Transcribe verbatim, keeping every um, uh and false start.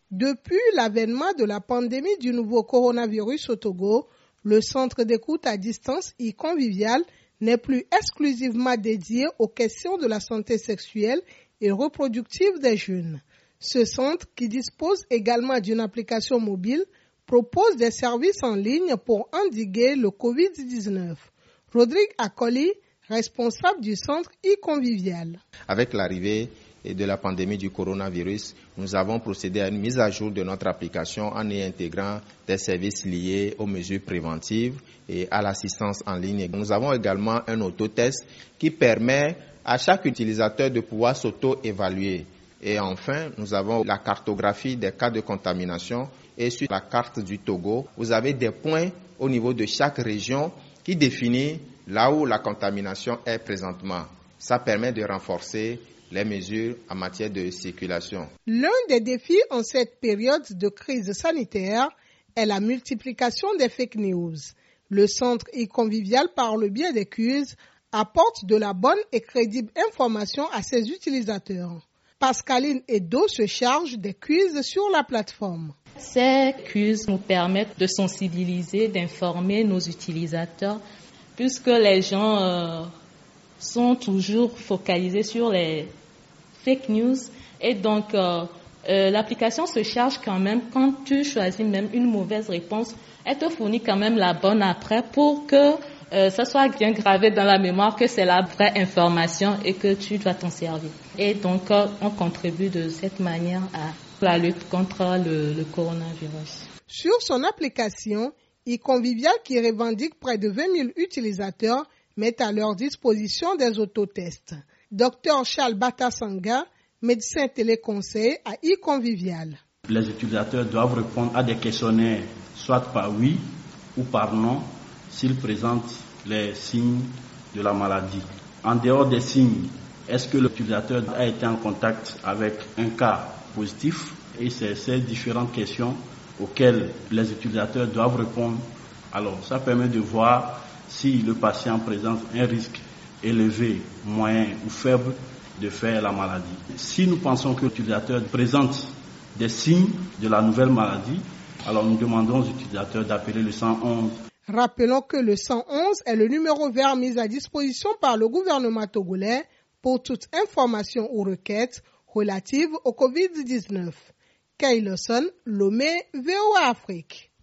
Depuis l'avènement de la pandémie du nouveau coronavirus au Togo, le centre d'écoute à distance e-convivial n'est plus exclusivement dédié aux questions de la santé sexuelle et reproductive des jeunes. Ce centre, qui dispose également d'une application mobile, propose des services en ligne pour endiguer le covid dix-neuf. Rodrigue Akoli, responsable du centre e-convivial. Avec l'arrivée de la pandémie du coronavirus, nous avons procédé à une mise à jour de notre application en y intégrant des services liés aux mesures préventives et à l'assistance en ligne. Nous avons également un autotest qui permet à chaque utilisateur de pouvoir s'auto-évaluer. Et enfin, nous avons la cartographie des cas de contamination. Et sur la carte du Togo, vous avez des points au niveau de chaque région qui définit là où la contamination est présentement. Ça permet de renforcer les mesures en matière de circulation. L'un des défis en cette période de crise sanitaire est la multiplication des fake news. Le centre e-convivial, par le biais des quiz, apporte de la bonne et crédible information à ses utilisateurs. Pascaline Edo se charge des quiz sur la plateforme. Ces quiz nous permettent de sensibiliser, d'informer nos utilisateurs, puisque les gens euh, sont toujours focalisés sur les fake news. Et donc, euh, euh, l'application se charge quand même, quand tu choisis même une mauvaise réponse, elle te fournit quand même la bonne après pour que euh, ça soit bien gravé dans la mémoire que c'est la vraie information et que tu dois t'en servir. Et donc, euh, on contribue de cette manière à la lutte contre le, le coronavirus. Sur son application, e-convivial, qui revendique près de vingt mille utilisateurs, met à leur disposition des autotests. Docteur Charles Batasanga, médecin téléconseiller à e-convivial. Les utilisateurs doivent répondre à des questionnaires, soit par oui ou par non, s'ils présentent les signes de la maladie. En dehors des signes, est-ce que l'utilisateur a été en contact avec un cas positif? Et c'est ces différentes questions auxquelles les utilisateurs doivent répondre. Alors, ça permet de voir si le patient présente un risque élevé, moyen ou faible de faire la maladie. Si nous pensons que l'utilisateur présente des signes de la nouvelle maladie, alors nous demandons aux utilisateurs d'appeler le cent onze. Rappelons que le cent onze est le numéro vert mis à disposition par le gouvernement togolais pour toute information ou requête relative au covid dix-neuf. Kay Lawson, Lomé, V O A Afrique.